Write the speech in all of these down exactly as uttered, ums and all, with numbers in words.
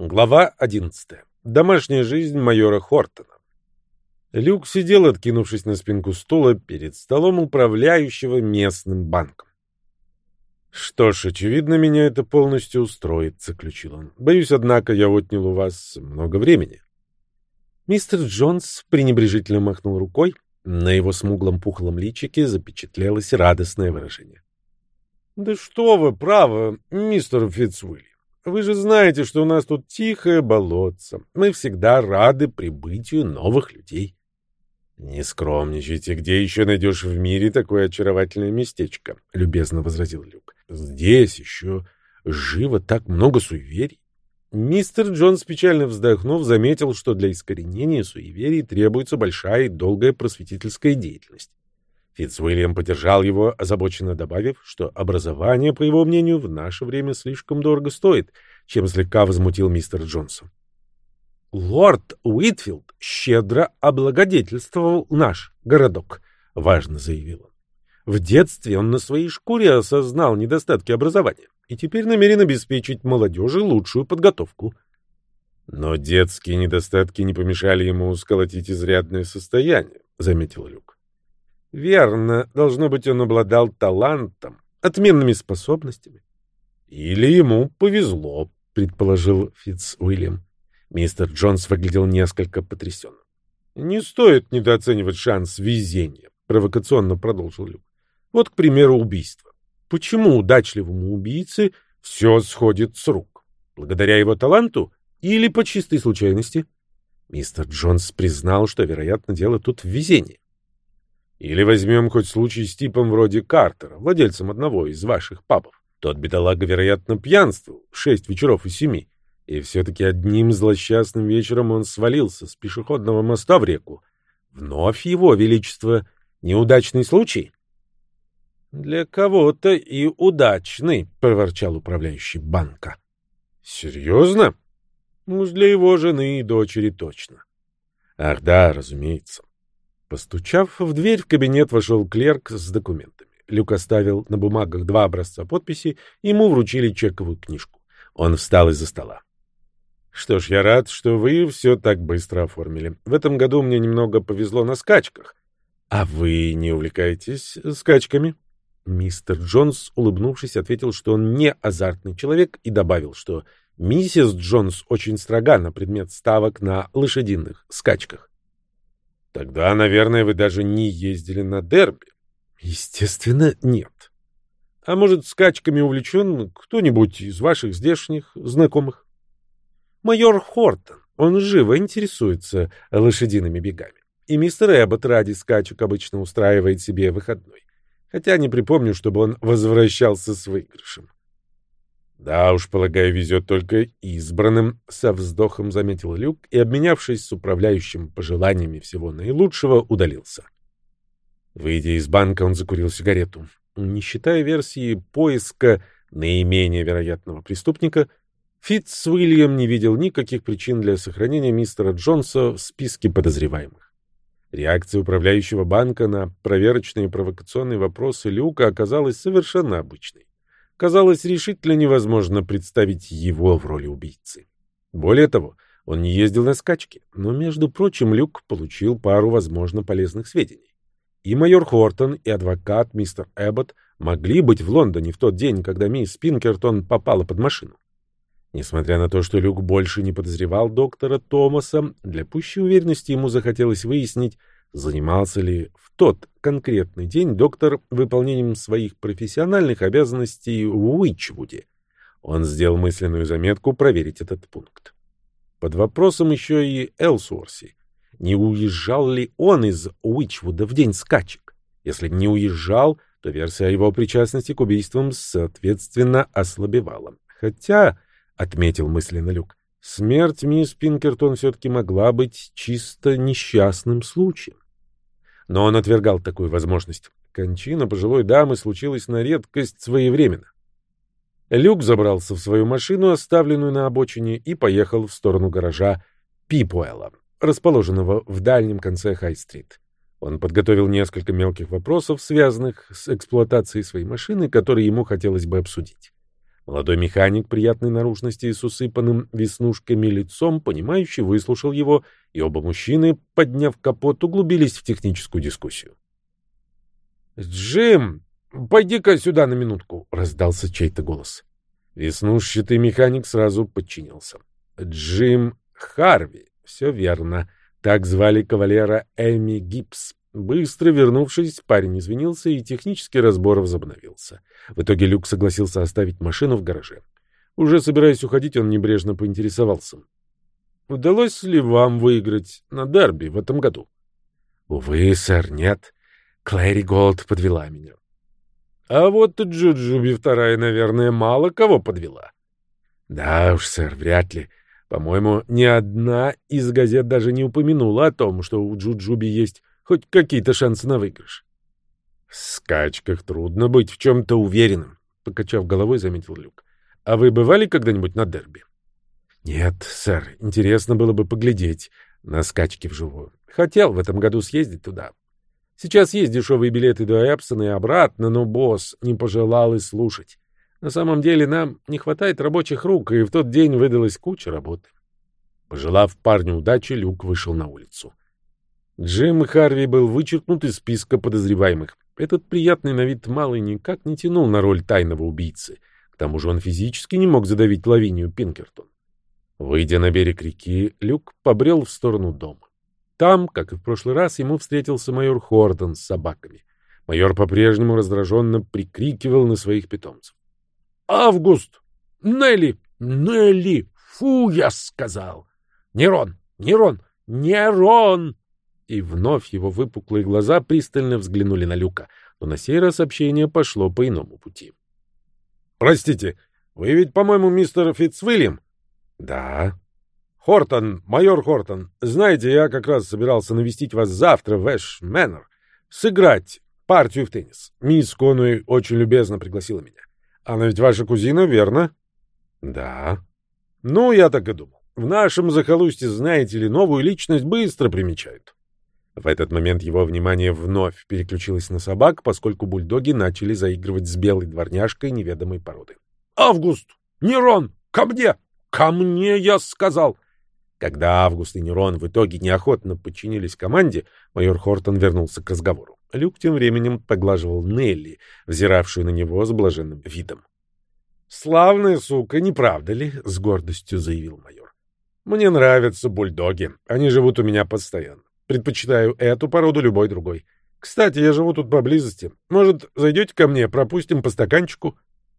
Глава одиннадцатая. Домашняя жизнь майора Хортона. Люк сидел, откинувшись на спинку стула перед столом управляющего местным банком. «Что ж, очевидно, меня это полностью устроит», — заключил он. «Боюсь, однако, я отнял у вас много времени». Мистер Джонс пренебрежительно махнул рукой. На его смуглом пухлом личике запечатлелось радостное выражение. «Да что вы, право, мистер Фицуильям. Вы же знаете, что у нас тут тихое болотце. Мы всегда рады прибытию новых людей». «Не скромничайте, где еще найдешь в мире такое очаровательное местечко?» — любезно возразил Люк. «Здесь еще живо так много суеверий». Мистер Джонс, печально вздохнув, заметил, что для искоренения суеверий требуется большая и долгая просветительская деятельность. Фицуильям поддержал его, озабоченно добавив, что образование, по его мнению, в наше время слишком дорого стоит, чем слегка возмутил мистер Джонса. «Лорд Уитфилд щедро облагодетельствовал наш городок», — важно заявил он. «В детстве он на своей шкуре осознал недостатки образования и теперь намерен обеспечить молодежи лучшую подготовку». «Но детские недостатки не помешали ему сколотить изрядное состояние», — заметил Люк. «Верно. Должно быть, он обладал талантом, отменными способностями». «Или ему повезло», — предположил Фицуильям. Мистер Джонс выглядел несколько потрясенным. «Не стоит недооценивать шанс везения», — провокационно продолжил Люк. «Вот, к примеру, убийство. Почему удачливому убийце все сходит с рук? Благодаря его таланту или по чистой случайности?» Мистер Джонс признал, что, вероятно, дело тут в везении. «Или возьмем хоть случай с типом вроде Картера, владельцем одного из ваших пабов. Тот бедолага, вероятно, пьянствовал шесть вечеров из семи, и все-таки одним злосчастным вечером он свалился с пешеходного моста в реку. Вновь его величество неудачный случай?» «Для кого-то и удачный», — проворчал управляющий банка. «Серьезно? Ну, для его жены и дочери точно». «Ах да, разумеется». Постучав в дверь, в кабинет вошел клерк с документами. Люк оставил на бумагах два образца подписи, ему вручили чековую книжку. Он встал из-за стола. «Что ж, я рад, что вы все так быстро оформили. В этом году мне немного повезло на скачках. А вы не увлекаетесь скачками?» Мистер Джонс, улыбнувшись, ответил, что он не азартный человек, и добавил, что миссис Джонс очень строга на предмет ставок на лошадиных скачках. «Тогда, наверное, вы даже не ездили на дерби?» «Естественно, нет. А может, скачками увлечен кто-нибудь из ваших здешних знакомых?» «Майор Хортон, он живо интересуется лошадиными бегами. И мистер Эббот ради скачек обычно устраивает себе выходной. Хотя не припомню, чтобы он возвращался с выигрышем». «Да уж, полагаю, везет только избранным», — со вздохом заметил Люк и, обменявшись с управляющим пожеланиями всего наилучшего, удалился. Выйдя из банка, он закурил сигарету. Не считая версии поиска наименее вероятного преступника, Фицуильям не видел никаких причин для сохранения мистера Джонса в списке подозреваемых. Реакция управляющего банка на проверочные провокационные вопросы Люка оказалась совершенно обычной. Казалось, решительно невозможно представить его в роли убийцы. Более того, он не ездил на скачки, но, между прочим, Люк получил пару, возможно, полезных сведений. И майор Хортон, и адвокат мистер Эббот могли быть в Лондоне в тот день, когда мисс Пинкертон попала под машину. Несмотря на то, что Люк больше не подозревал доктора Томаса, для пущей уверенности ему захотелось выяснить, занимался ли в тот конкретный день доктор выполнением своих профессиональных обязанностей в Уичвуде. Он сделал мысленную заметку проверить этот пункт. Под вопросом еще и Элсуорси. Не уезжал ли он из Уичвуда в день скачек? Если не уезжал, то версия о его причастности к убийствам, соответственно, ослабевала. Хотя, — отметил мысленно Люк, — смерть мисс Пинкертон все-таки могла быть чисто несчастным случаем. Но он отвергал такую возможность. Кончина пожилой дамы случилась на редкость своевременно. Люк забрался в свою машину, оставленную на обочине, и поехал в сторону гаража Пипуэлла, расположенного в дальнем конце Хай-стрит. Он подготовил несколько мелких вопросов, связанных с эксплуатацией своей машины, которые ему хотелось бы обсудить. Молодой механик приятной наружности и с усыпанным веснушками лицом, понимающий, выслушал его, и оба мужчины, подняв капот, углубились в техническую дискуссию. «Джим, пойди-ка сюда на минутку», — раздался чей-то голос. Веснушчатый механик сразу подчинился. Джим Харви, все верно, так звали кавалера Эми Гибс. Быстро вернувшись, парень извинился, и технический разбор возобновился. В итоге Люк согласился оставить машину в гараже. Уже собираясь уходить, он небрежно поинтересовался: «Удалось ли вам выиграть на дерби в этом году?» «Увы, сэр, нет. Клэри Голд подвела меня». «А вот Джуджуби вторая, наверное, мало кого подвела». «Да уж, сэр, вряд ли. По-моему, ни одна из газет даже не упомянула о том, что у Джуджуби есть хоть какие-то шансы на выигрыш». «В скачках трудно быть в чем-то уверенным», — покачав головой, заметил Люк. «А вы бывали когда-нибудь на дерби?» «Нет, сэр, интересно было бы поглядеть на скачки вживую. Хотел в этом году съездить туда. Сейчас есть дешевые билеты до Эпсона и обратно, но босс не пожелал и слушать. На самом деле нам не хватает рабочих рук, и в тот день выдалась куча работы». Пожелав парню удачи, Люк вышел на улицу. Джим Харви был вычеркнут из списка подозреваемых. Этот приятный на вид малый никак не тянул на роль тайного убийцы. К тому же он физически не мог задавить Лавинию Пинкертон. Выйдя на берег реки, Люк побрел в сторону дома. Там, как и в прошлый раз, ему встретился майор Хортон с собаками. Майор по-прежнему раздраженно прикрикивал на своих питомцев. «Август! Нелли! Нелли! Фу, я сказал! Нерон! Нерон! Нерон!» И вновь его выпуклые глаза пристально взглянули на Люка, но на сей раз общение пошло по иному пути. «Простите, вы ведь, по-моему, мистер Фитцвильям?» «Да». «Хортон, майор Хортон, знаете, я как раз собирался навестить вас завтра в Эш Мэннер, сыграть партию в теннис. Мисс Конуэй очень любезно пригласила меня. Она ведь ваша кузина, верно?» «Да». «Ну, я так и думал. В нашем захолустье, знаете ли, новую личность быстро примечают». В этот момент его внимание вновь переключилось на собак, поскольку бульдоги начали заигрывать с белой дворняжкой неведомой породы. «Август! Нерон! Ко мне! Ко мне, я сказал!» Когда Август и Нерон в итоге неохотно подчинились команде, майор Хортон вернулся к разговору. Люк тем временем поглаживал Нелли, взиравшую на него с блаженным видом. «Славная сука, не правда ли?» — с гордостью заявил майор. «Мне нравятся бульдоги. Они живут у меня постоянно. Предпочитаю эту породу любой другой. Кстати, я живу тут поблизости. Может, зайдете ко мне, пропустим по стаканчику?»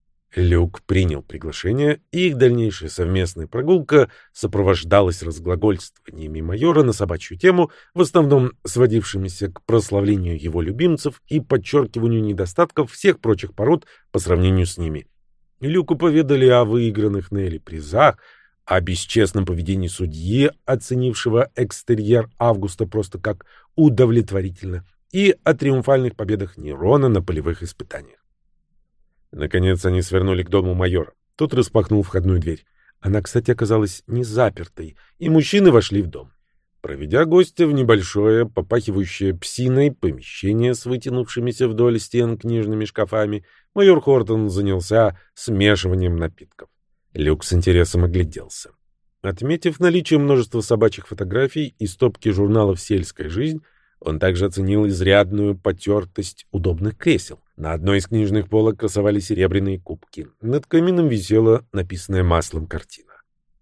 Люк принял приглашение, и их дальнейшая совместная прогулка сопровождалась разглагольствованиями майора на собачью тему, в основном сводившимися к прославлению его любимцев и подчеркиванию недостатков всех прочих пород по сравнению с ними. Люку поведали о выигранных Нелли призах, о бесчестном поведении судьи, оценившего экстерьер Августа просто как удовлетворительно, и о триумфальных победах Нерона на полевых испытаниях. Наконец они свернули к дому майора. Тот распахнул входную дверь. Она, кстати, оказалась не запертой, и мужчины вошли в дом. Проведя гостя в небольшое, попахивающее псиной помещение с вытянувшимися вдоль стен книжными шкафами, майор Хортон занялся смешиванием напитков. Люк с интересом огляделся. Отметив наличие множества собачьих фотографий и стопки журналов «Сельская жизнь», он также оценил изрядную потертость удобных кресел. На одной из книжных полок красовались серебряные кубки. Над камином висела написанная маслом картина.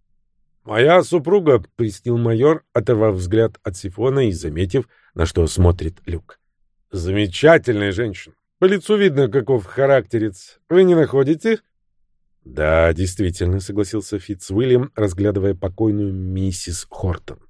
«Моя супруга», — пояснил майор, оторвав взгляд от сифона и заметив, на что смотрит Люк. «Замечательная женщина. По лицу видно, каков характерец. Вы не находите?» «Да, действительно», — согласился Фитцвильям, разглядывая покойную миссис Хортон.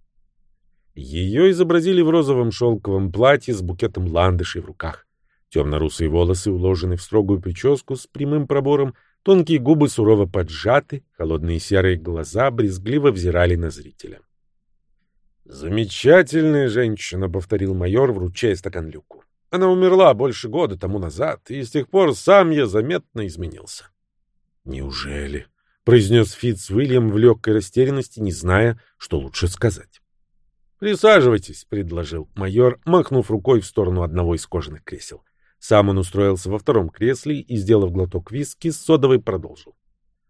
Ее изобразили в розовом шелковом платье с букетом ландышей в руках. Темно-русые волосы уложены в строгую прическу с прямым пробором, тонкие губы сурово поджаты, холодные серые глаза брезгливо взирали на зрителя. «Замечательная женщина», — повторил майор, вручая стакан Люку. «Она умерла больше года тому назад, и с тех пор сам я заметно изменился». «Неужели?» — произнес Фитцвильям в легкой растерянности, не зная, что лучше сказать. «Присаживайтесь», — предложил майор, махнув рукой в сторону одного из кожаных кресел. Сам он устроился во втором кресле и, сделав глоток виски, с содовой продолжил.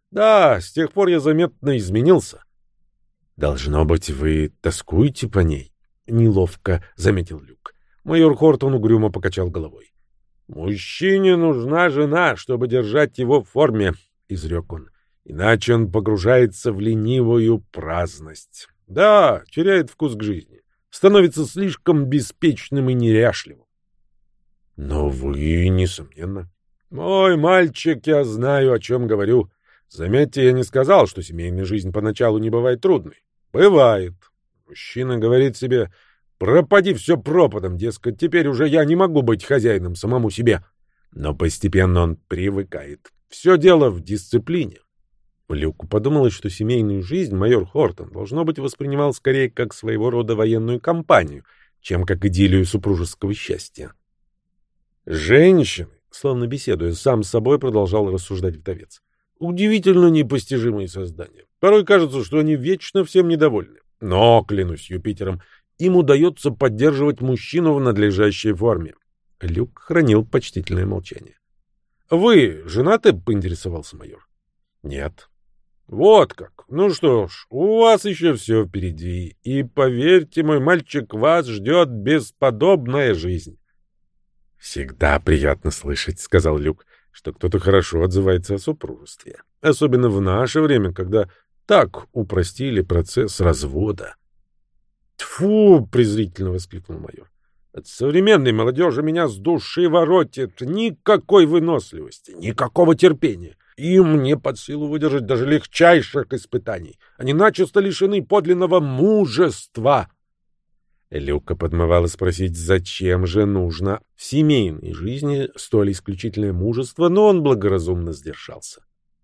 Да, с тех пор я заметно изменился. Должно быть, вы тоскуете по ней? Неловко заметил Люк. Майор Хортон угрюмо покачал головой. Мужчине нужна жена, чтобы держать его в форме, изрек он. Иначе он погружается в ленивую праздность. Да, теряет вкус к жизни. Становится слишком беспечным и неряшливым. Но вы, несомненно. Мой мальчик, я знаю, о чем говорю. Заметьте, я не сказал, что семейная жизнь поначалу не бывает трудной. Бывает. Мужчина говорит себе: пропади все пропадом, дескать, теперь уже я не могу быть хозяином самому себе. Но постепенно он привыкает. Все дело в дисциплине. Люку подумалось, что семейную жизнь майор Хортон, должно быть, воспринимал скорее как своего рода военную кампанию, чем как идиллию супружеского счастья. Женщины, словно беседуя сам с собой, продолжал рассуждать вдовец, удивительно непостижимые создания. Порой кажется, что они вечно всем недовольны. Но, клянусь Юпитером, им удается поддерживать мужчину в надлежащей форме. Люк хранил почтительное молчание. — Вы женаты? — поинтересовался майор. — Нет. — Вот как. Ну что ж, у вас еще все впереди. И, поверьте, мой мальчик, вас ждет бесподобная жизнь. — Всегда приятно слышать, — сказал Люк, — что кто-то хорошо отзывается о супружестве. Особенно в наше время, когда так упростили процесс развода. — Тьфу! — презрительно воскликнул майор. — От современной молодежи меня с души воротит. Никакой выносливости, никакого терпения. Им не под силу выдержать даже легчайших испытаний. Они начисто лишены подлинного мужества. Люка подмывало спросить, зачем же нужно в семейной жизни столь исключительное мужество, но он благоразумно сдержался.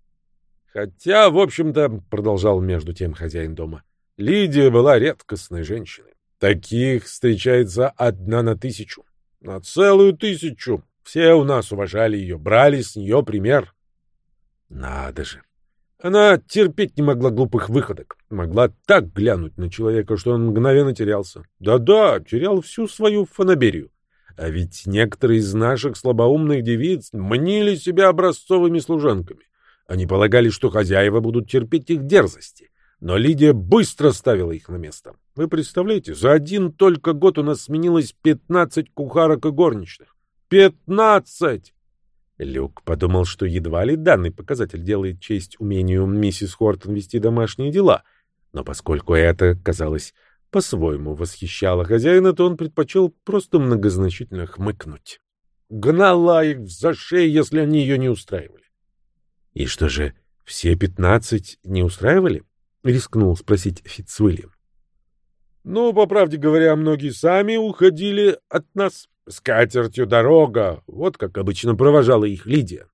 Хотя, в общем-то, продолжал между тем хозяин дома, Лидия была редкостной женщиной. Таких встречается одна на тысячу. На целую тысячу. Все у нас уважали ее, брали с нее пример. Надо же. Она терпеть не могла глупых выходок. Могла так глянуть на человека, что он мгновенно терялся. Да-да, терял всю свою фанаберию. А ведь некоторые из наших слабоумных девиц мнили себя образцовыми служанками. Они полагали, что хозяева будут терпеть их дерзости. Но Лидия быстро ставила их на место. Вы представляете, за один только год у нас сменилось пятнадцать кухарок и горничных. Пятнадцать! Люк подумал, что едва ли данный показатель делает честь умению миссис Хортон вести домашние дела, но поскольку это, казалось, по-своему восхищало хозяина, то он предпочел просто многозначительно хмыкнуть. Гнала их за шею, если они ее не устраивали. — И что же, все пятнадцать не устраивали? — рискнул спросить Фицуильям. — Ну, по правде говоря, многие сами уходили от нас. С катертью дорога, вот как обычно провожала их Лидия.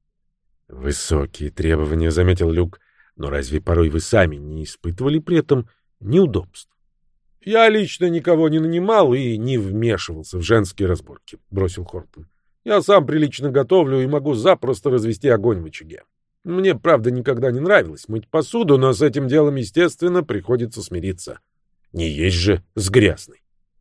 Высокие требования, заметил Люк, но разве порой вы сами не испытывали при этом неудобств? Я лично никого не нанимал и не вмешивался в женские разборки, бросил Хортон. Я сам прилично готовлю и могу запросто развести огонь в очаге. Мне, правда, никогда не нравилось мыть посуду, но с этим делом, естественно, приходится смириться. Не есть же с грязной.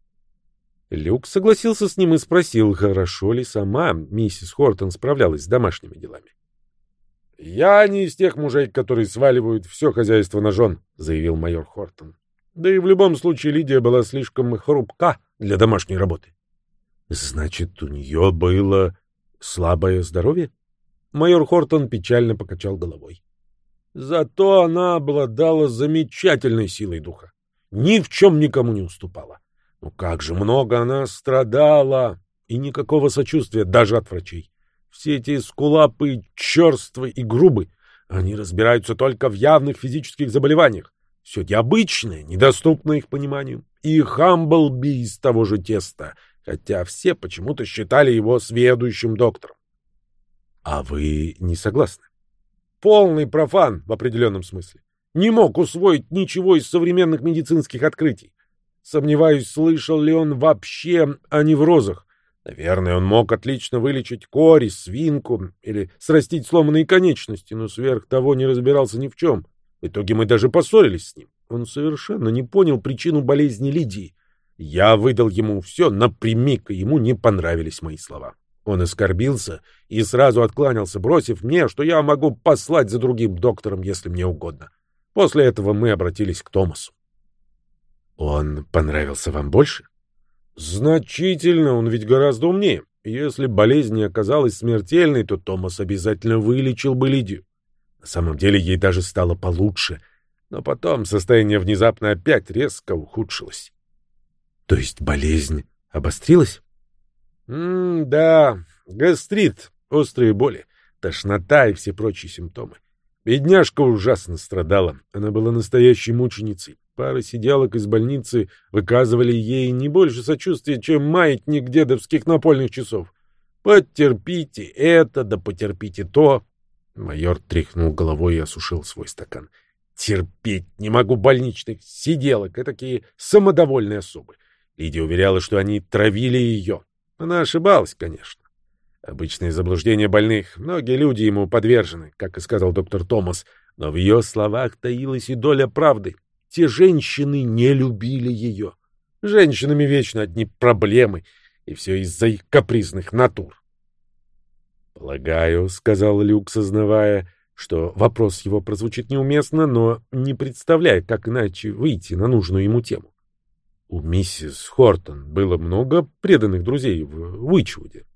Люк согласился с ним и спросил, хорошо ли сама миссис Хортон справлялась с домашними делами. — Я не из тех мужей, которые сваливают все хозяйство на жен, — заявил майор Хортон. Да и в любом случае Лидия была слишком хрупка для домашней работы. — Значит, у нее было слабое здоровье? Майор Хортон печально покачал головой. Зато она обладала замечательной силой духа. Ни в чем никому не уступала. Ну как же много она страдала! И никакого сочувствия даже от врачей. Все эти эскулапы черствы и грубы. Они разбираются только в явных физических заболеваниях. Все эти обычные, недоступные их пониманию. И Хамблби из того же теста, хотя все почему-то считали его сведущим доктором. А вы не согласны? Полный профан в определенном смысле. Не мог усвоить ничего из современных медицинских открытий. Сомневаюсь, слышал ли он вообще о неврозах. Наверное, он мог отлично вылечить кори, свинку или срастить сломанные конечности, но сверх того не разбирался ни в чем. В итоге мы даже поссорились с ним. Он совершенно не понял причину болезни Лидии. Я выдал ему все напрямик, и ему не понравились мои слова. Он оскорбился и сразу откланялся, бросив мне, что я могу послать за другим доктором, если мне угодно. После этого мы обратились к Томасу. Он понравился вам больше? Значительно, он ведь гораздо умнее. Если болезнь не оказалась смертельной, то Томас обязательно вылечил бы Лидию. На самом деле ей даже стало получше, но потом состояние внезапно опять резко ухудшилось. То есть болезнь обострилась? М, да, гастрит, острые боли, тошнота и все прочие симптомы. Бедняжка ужасно страдала, она была настоящей мученицей. Пара сиделок из больницы выказывали ей не больше сочувствия, чем маятник дедовских напольных часов. «Потерпите это, да потерпите то». Майор тряхнул головой и осушил свой стакан. «Терпеть не могу больничных сиделок, этакие самодовольные особы». Лидия уверяла, что они травили ее. Она ошибалась, конечно. Обычные заблуждения больных. Многие люди ему подвержены, как и сказал доктор Томас, но в ее словах таилась и доля правды. Те женщины не любили ее. Женщинами вечно одни проблемы, и все из-за их капризных натур. «Полагаю», — сказал Люк, сознавая, что вопрос его прозвучит неуместно, но не представляя, как иначе выйти на нужную ему тему. У миссис Хортон было много преданных друзей в Уичвуде.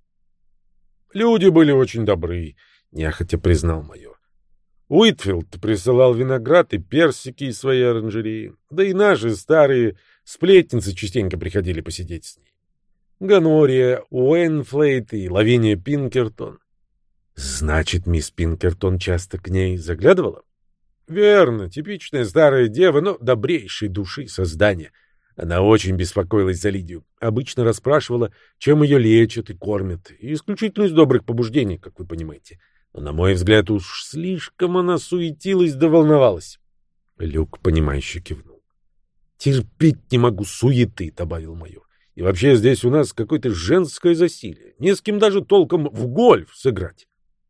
«Люди были очень добры», — нехотя признал майор. Уитфилд присылал виноград и персики из своей оранжереи, да и наши старые сплетницы частенько приходили посидеть с ней. Ганория, Уэйнфлейт и Лавиния Пинкертон. Значит, мисс Пинкертон часто к ней заглядывала? Верно, типичная старая дева, но добрейшей души создание. Она очень беспокоилась за Лидию, обычно расспрашивала, чем ее лечат и кормят, и исключительно из добрых побуждений, как вы понимаете. Но, на мой взгляд, уж слишком она суетилась да волновалась. Люк, понимающе кивнул. «Терпеть не могу суеты», — добавил майор. «И вообще здесь у нас какое-то женское засилие. Не с кем даже толком в гольф сыграть».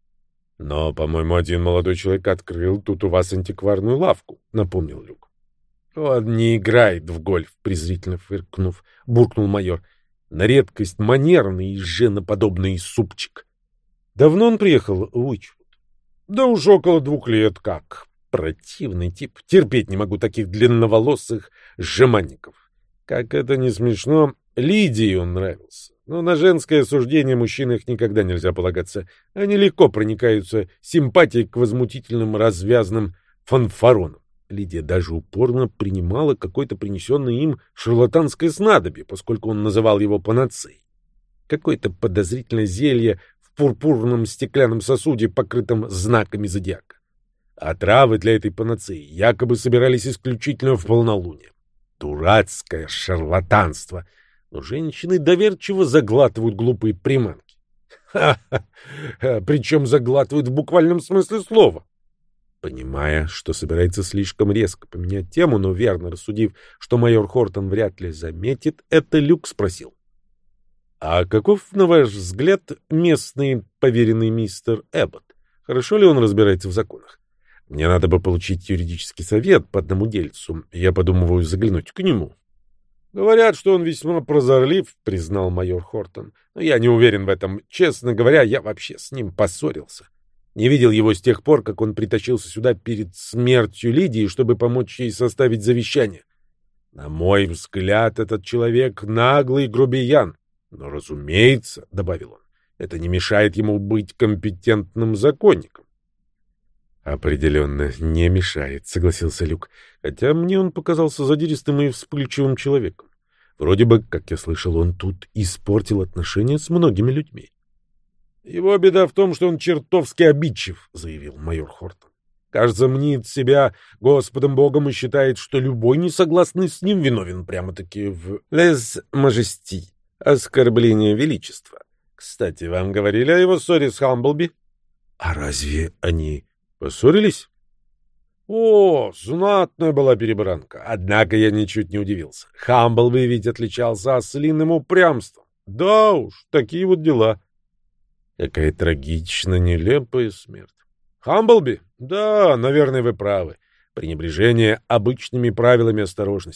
«Но, по-моему, один молодой человек открыл тут у вас антикварную лавку», — напомнил Люк. «Он не играет в гольф», — презрительно фыркнув, буркнул майор. «На редкость манерный и женоподобный супчик». «Давно он приехал в Уичвуд?» «Да уж около двух лет как. Противный тип. Терпеть не могу таких длинноволосых жеманников. Как это не смешно, Лидии он нравился. Но на женское суждение мужчин их никогда нельзя полагаться. Они легко проникаются симпатией к возмутительным развязным фанфаронам. Лидия даже упорно принимала какое-то принесенное им шарлатанское снадобье, поскольку он называл его панацеей. Какое-то подозрительное зелье в пурпурном стеклянном сосуде, покрытом знаками зодиака. А травы для этой панацеи якобы собирались исключительно в полнолуние. Дурацкое шарлатанство. Но женщины доверчиво заглатывают глупые приманки. Ха-ха! Причем заглатывают в буквальном смысле слова. Понимая, что собирается слишком резко поменять тему, но верно рассудив, что майор Хортон вряд ли заметит, это Люк спросил. «А каков, на ваш взгляд, местный поверенный мистер Эббот? Хорошо ли он разбирается в законах? Мне надо бы получить юридический совет по одному дельцу. Я подумываю заглянуть к нему». «Говорят, что он весьма прозорлив», — признал майор Хортон. «Но я не уверен в этом. Честно говоря, я вообще с ним поссорился. Не видел его с тех пор, как он притащился сюда перед смертью Лидии, чтобы помочь ей составить завещание. На мой взгляд, этот человек наглый грубиян. Но, разумеется, — добавил он, — это не мешает ему быть компетентным законником». «Определенно не мешает», — согласился Люк, хотя мне он показался задиристым и вспыльчивым человеком. Вроде бы, как я слышал, он тут испортил отношения с многими людьми. «Его беда в том, что он чертовски обидчив», — заявил майор Хортон. «Кажется, мнит себя Господом Богом и считает, что любой несогласный с ним виновен прямо-таки в «лез мажести» — оскорбление величества. Кстати, вам говорили о его ссоре с Хамблби?» «А разве они поссорились?» «О, знатная была перебранка. Однако я ничуть не удивился. Хамблби ведь отличался ослиным упрямством. Да уж, такие вот дела». «Какая трагично нелепая смерть». «Хамблби? Да, наверное, вы правы. Пренебрежение обычными правилами осторожности.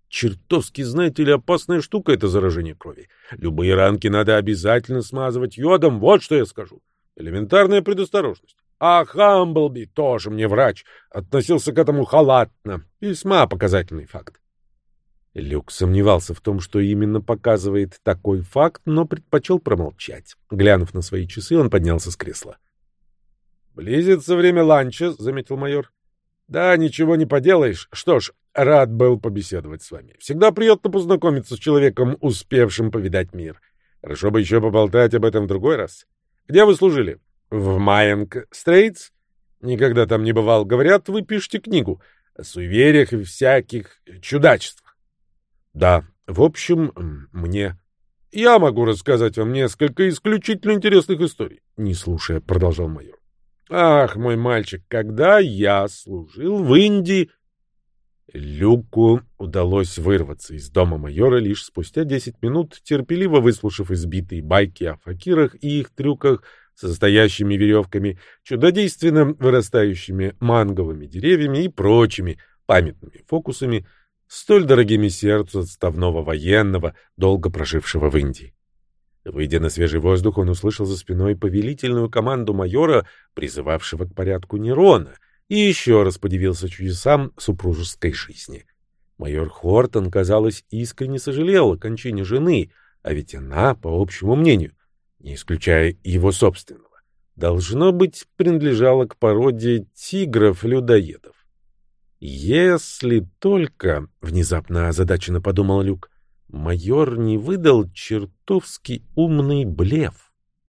Чертовски, знаете ли, опасная штука — это заражение крови. Любые ранки надо обязательно смазывать йодом, вот что я скажу. Элементарная предосторожность. А Хамблби, тоже мне врач, относился к этому халатно. Весьма показательный факт. Люк сомневался в том, что именно показывает такой факт, но предпочел промолчать. Глянув на свои часы, он поднялся с кресла. «Близится время ланча», — заметил майор. «Да, ничего не поделаешь. Что ж, рад был побеседовать с вами. Всегда приятно познакомиться с человеком, успевшим повидать мир. Хорошо бы еще поболтать об этом в другой раз. Где вы служили? В Майинг-Стрейтс? Никогда там не бывал. Говорят, вы пишете книгу о суевериях и всяких чудачествах. Да, в общем, мне... Я могу рассказать вам несколько исключительно интересных историй. Не слушая, продолжал майор. Ах, мой мальчик, когда я служил в Индии... Люку удалось вырваться из дома майора лишь спустя десять минут, терпеливо выслушав избитые байки о факирах и их трюках с настоящими веревками, чудодейственно вырастающими манговыми деревьями и прочими памятными фокусами, столь дорогими сердцу отставного военного, долго прожившего в Индии. Выйдя на свежий воздух, он услышал за спиной повелительную команду майора, призывавшего к порядку Нерона, и еще раз подивился чудесам супружеской жизни. Майор Хортон, казалось, искренне сожалел о кончине жены, а ведь она, по общему мнению, не исключая его собственного, должно быть, принадлежала к породе тигров-людоедов. Если только, внезапно озадаченно подумал Люк, майор не выдал чертовски умный блеф.